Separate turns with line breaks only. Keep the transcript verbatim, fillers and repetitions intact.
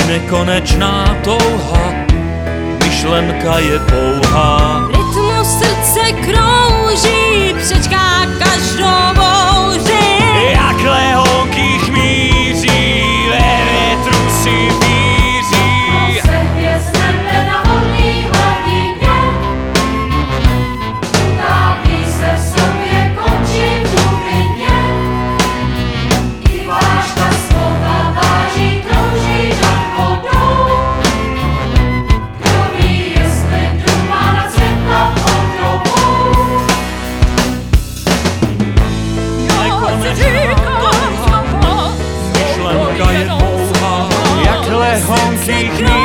nekonečná touha, myšlenka je pouhá.
Rytmus srdce krouží, přečká každou bouři.
Jak lehonky chmíří, ve větru si víří.
Se hvězdem na vodní hladině, tápí se v sobě, končí v hlubině. I vážka slova váží, krouží nad vodou. Kdo ví, jestli duma nad světla obdobou.
Myšlenka je pouhá, jak lehonky chmíří.